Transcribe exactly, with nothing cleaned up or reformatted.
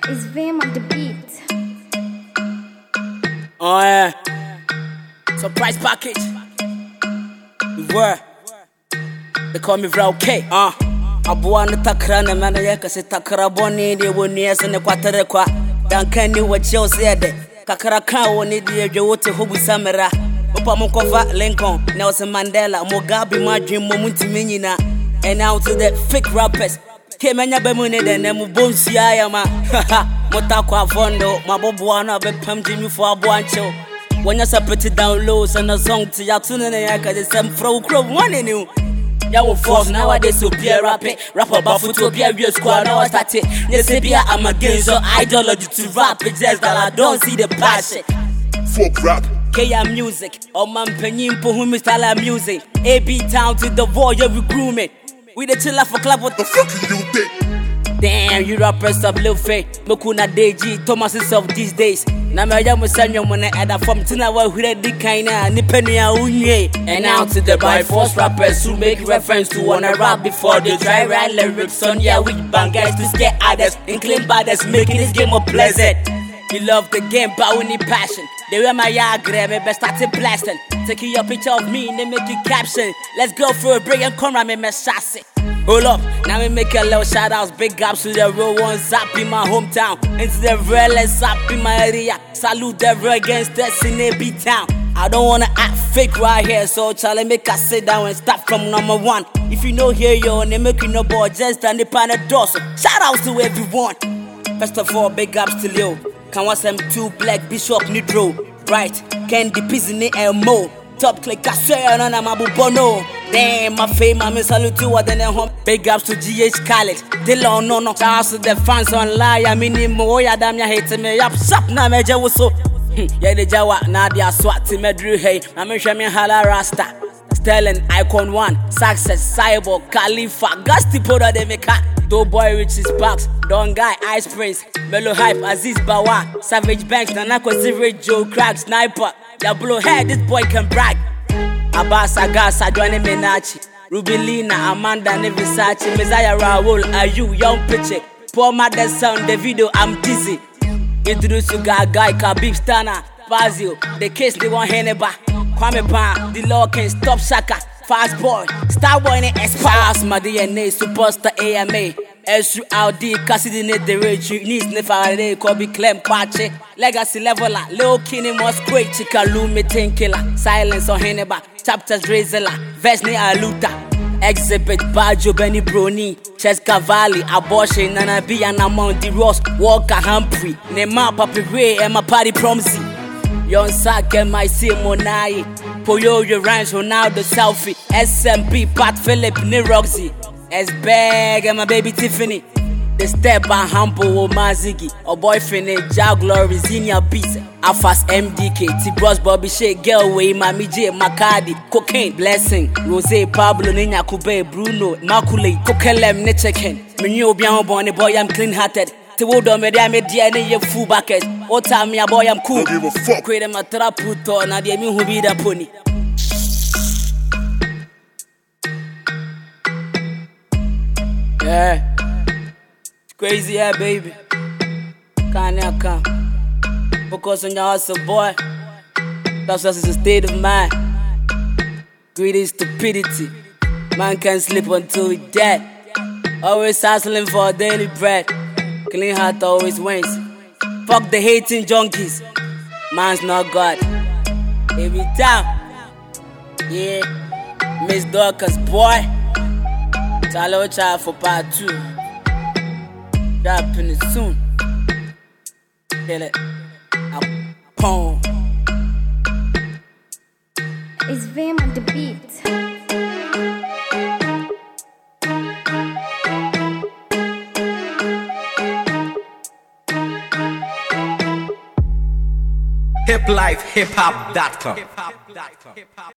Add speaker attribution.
Speaker 1: It's Vim on the beat.
Speaker 2: Oh yeah. Surprise package. Where? They call me Vra okay. Uh. Abuwa na takra na mana ya kasi takra boni de woni ese ne kwatere kwa. Dan kan ni wachi o se de. Kakra kan woni de dwe wote hobu samera. Opa mo kofa Lincoln, Nelson Mandela, Mugabe madwin mo muntimi nyina. And out to the fake rappers. Kemenya bemune de ne mu bonsia ya ma. Motakwa fondo, mabobo na be pam jimi for aboancho. When you separate downloads and a song to ya tune na ya ka the same fro crow one new. Ya will force nowadays to be a rapper. Rapper bafu to be a real squad now I start it. Yes, be I'm against your ideology to rap. It's just that I don't see the passion.
Speaker 3: Folk rap.
Speaker 2: K M music, oh man penyin po who style music. A B town to the warrior we grooming. We the chiller for club what
Speaker 3: The fuck you think?
Speaker 2: damn, you rappers of Lil Faye, Mokuna Deji, Thomas is of these days. Na me ya musanyo mona ada from tina wa hure di kaina ni penia unye. And out to the by force rappers who make reference to wanna rap before they try write lyrics on ya with bangers to scare others and claim baddest, making this game more pleasant. You love the game, but we need passion. They wear my yard grab me, but started blasting. Taking your picture of me and they make you caption. Let's go for a break and come around me, me sassy. Hold up, now we make a little shout outs, big ups to the real ones up in my hometown. Into the realest up in my area. Salute the real against us in a beat town. I don't wanna act fake right here, so Charlie make us sit down and start from number one. If you know here, yo, they make you no boy, just stand the pan the door. So shout outs to everyone. First of all, big ups to Leo. Can watch them two black bishop Nidro. Right, Candy Pizzini and Mo. Top click, I swear on Amabu Bono. Damn, my fame, I'm in salute to what then home. Big ups to G H Khaled. Dillon, no, no. Charles to the fans online. I mean, Moya, damn, you hate me up. Sup, na meja was so. Yeah, the Jawa, Nadia Swat, Timedru, hey. I'm in Shamin Hala Rasta. Sterling, Icon One, Success, Cyborg, Khalifa, Gusty Poda de Meka. Doughboy Rich's Box, Don Guy, Ice Prince, Melo Hype, Aziz Bawa, Savage Banks, Nanako Severage, Joe Crack, Sniper. Ya blow head, this boy can brag. Abbas Agasa, Johnny Menachi, Rubilina, Amanda, Nevisachi, Messiah Raoul, Ayu, Young Pitchy, Poor Mother Sound, the video, I'm dizzy. Introduce you guy, guy, Khabib Stana, Fazio, the case they want Henneba, Kwame Pan, the law can stop Shaka. Fast boy, star boy in X-Pass, my D N A, superstar A M A. S U L D, Cassidy need the rage, needs Nefarade, Kobe Clem, Pache, Legacy Leveler, Lil Kenny Must Great, Chika Lume, Ten Killer, Silence on Henneba, Chapters Razela, Vesne Aluta, Exhibit, Bajo, Benny Brony, Cheska Valley, Abortion, Nana B, and Amon D. Ross, Walker Humphrey, Nema Papi Ray, and my party Promsy. Yon Sak, M I C, Monai, Poyo, your ranch, Ronaldo, Selfie, S M P, Pat Phillip, Niroxy, S-Bag, and my baby Tiffany. The step by Humble, or Mazigi, or boyfriend, Jaguar, Zinia Beats, Afas M D K, T-Bros, Bobby Shea, Girlway, Mami J, Macadi, Cocaine, Blessing, Rose, Pablo, Nina Kube, Bruno, Makule, Coquelem, Netcheken, Menu, Bian Bonnie, boy, I'm clean hearted. To wood on me, I made D N A full bucket. Oh, time me a boy, I'm cool.
Speaker 3: Don't give a fuck.
Speaker 2: Create my trap put on, and the who be the pony. Yeah, it's crazy, yeah, baby. Can't now come. Focus on your hustle, boy. That's just a state of mind. Greed is stupidity. Man can't sleep until he dead. Always hustling for a daily bread. Clean heart always wins. Fuck the hating junkies. Man's not God. Every time. Yeah. Miss Dorcas, boy. Talo child for part two. Dropping it soon. Kill it. I'll pong.
Speaker 1: It's Vim on the beat.
Speaker 4: hip life hip hop dot com